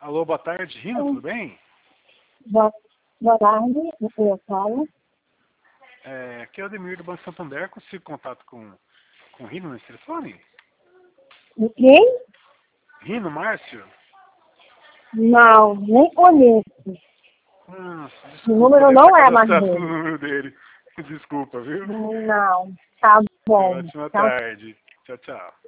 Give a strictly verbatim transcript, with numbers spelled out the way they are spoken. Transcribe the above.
Alô, boa tarde, Rino, tudo bem? Boa, boa tarde, eu falo. É, aqui é o Ademir do Banco Santander, consigo contato com, com o Rino nesse telefone? E quem? Rino, Márcio? Não, nem conheço. Nossa, O desculpa, número deve não estar é mais cadastrado no dele. número dele. Desculpa, viu? Não, tá bom. Ótima Tá tarde. Tchau, tchau.